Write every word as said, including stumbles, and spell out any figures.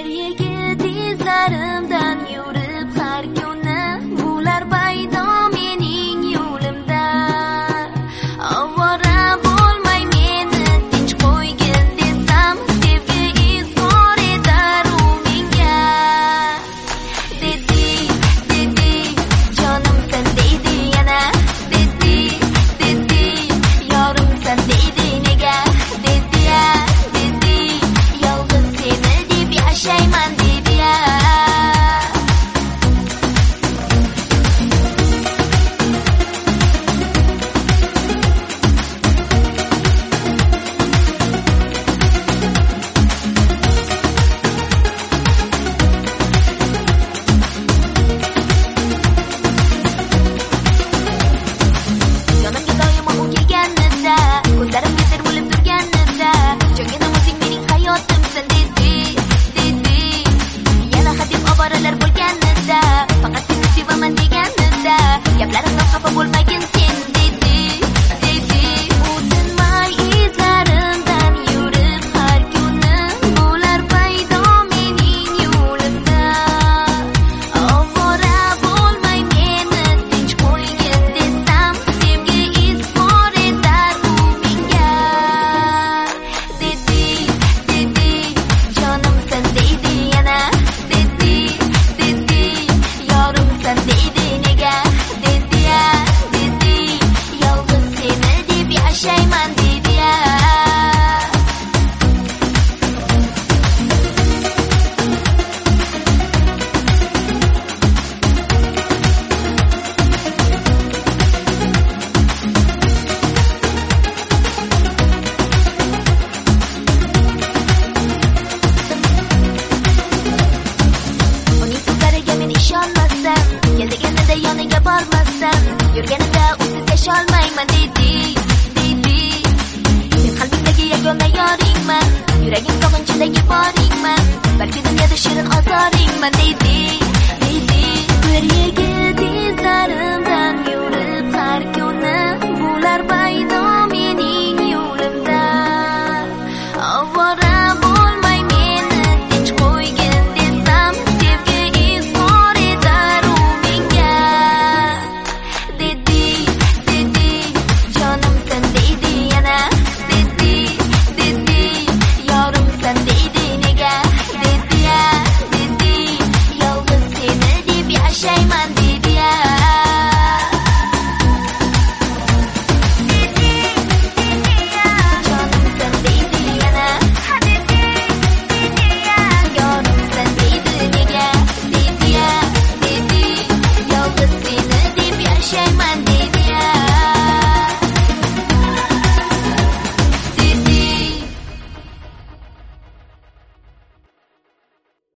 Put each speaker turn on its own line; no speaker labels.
yigit izlarimdan yurib har kuni bular baydo mening yo'limda. Ovora bo'lmay meni tinch qo'ygin desam, sevgi izhor etar u menga. Dedi, dedi, jonimsan deydi yana. Dedi, dedi, yorimsan deydi nega. Dedi ya, dedi, yolg'iz seni deb yashayman dedi ya. Yonimga doimo u kelganida, ko'zlarim betar bo'lib turganida, jongina o'zing mening hayotimsan dedi, dedi. Yana hadeb oboralar bo'lganida, faqat seni sevaman deganida, gaplarimdan xafa bo'lmagin sen dedi, dedi. U tinmay izlarimdan yurib har kuni bular paydo mening yo'limda. Ovora bo'lmay meni tinch qo'ygin desam, sevgi izhor etar u menga. Dedi, dedi, jonimsan deydi yana. Dedi, dedi, yorimsan deydi nega. Dedi ya, dedi, yolg'iz seni deb yashayman dedi ya. Uning so'zlariga men ishonmasam, kelganida yoniga bormasam, yurganida usiz yasholmayman dedi, dedi. Men qalbimdagi yagona yoringman, yuragim sog'inchidagi boringman, balki dunyoda shirin ozoringman dedi.